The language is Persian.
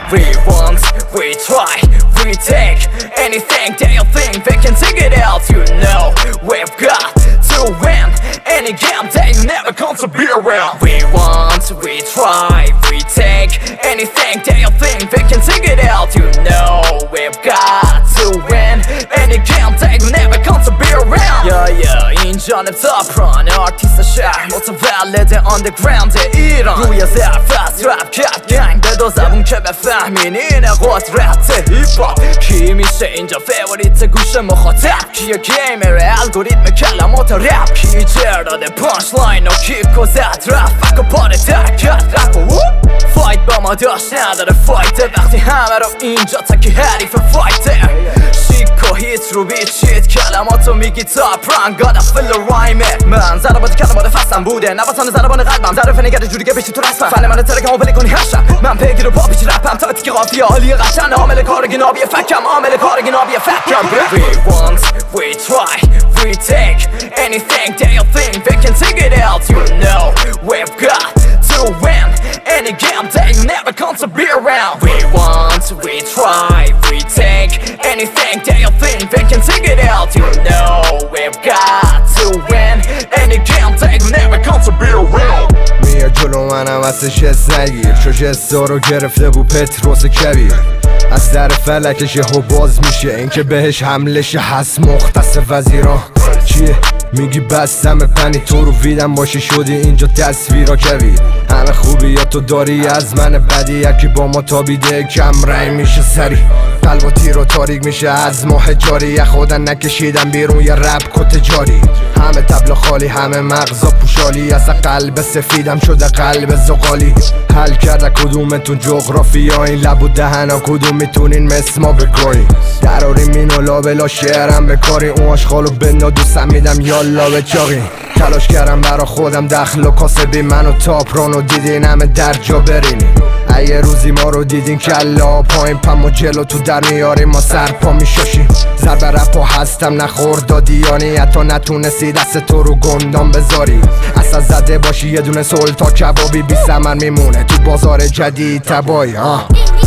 We want, we try, we take anything that you think we can take it out. You know we've got to win any game that you never come to be around. We want, we try, we take anything that you think we can take it out. You know we've got to win any game that you never come to be around. اینجا نتابران آرتیست شهر متولد آندرگراند ایران. روی ظرفت رپ کرد گنگ بدا زبون که بفهمین اینه قدرت هیپ هاپ. کی میشه اینجا فیوریت گوش مخاطب؟ کیه گیمر الگوریتم کلمات رپ؟ کی جر داده پانچ لاین و کیک و زد رفت و پاره درکت رپ و فایت با ما داشت نداره فایته وقتی همه رو اینجا تکی حریف فایته. شیک و هیت رو بیت شیت کلماتو میگی تا پرانگادا فل رایمه. من ضربات کلمات فستم بوده نباتان ضربان قلبم ظرف نگرد جوری که بشی تو رسمم فن من ترکم و بلی کنی هر شب من پیگیر و پاپیچ رپم تا تیکی قافیه عالی قطعن عامل کارگی نابی فکم عامل کارگی نابی فکم. We want, we try, we take anything that you think we can take it out. You know we've got to win any game that you never come to be around. We want, we try, we take anything that you think we can take it out. You know we've got to win any game that you never come to be around. میاد جلو منم از شست نگیر چو جستا رو گرفته بود پتروس کبیر. از در فلکش یهو باز میشه اینکه بهش حملش هست مختص وزیران. چیه میگی بستم پنی تو رو ویدم باشی شدی اینجا تصویرا کبیر. همه خوبیاتو داری از من بدی یکی با ما تابیده کم رنگ میشه سری. قلب و تیر و تاریک میشه از ماه جاری یه خودن نکشیدم بیرون یه رپ کت جاری. همه تبل خالی همه مغزا پوشالی از قلب سفیدم شده قلب زغالی. حل کرده کدومتون جغرافیا این لب و دهنا کدوم میتونین مثل ما بگوین. دراریم اینو لابلا شعرم بکاری اون آشغالو بنا دوستم میدم یالا به چاقی. تلاش کردم برا خودم دخل و کاسبی منو تاپرانو دیدین همه در جا برینی. یه روزی ما رو دیدین کلا پایین پم و جلو تو در میاریم ما سر پا میشاشیم. ضرب رپا هستم نخور دادیانی حتی نتونستی دست تو رو گندام بذاری. اصلا زده باشی یه دونه سلطا کبابی بی ثمر میمونه تو بازار جدید تبایی.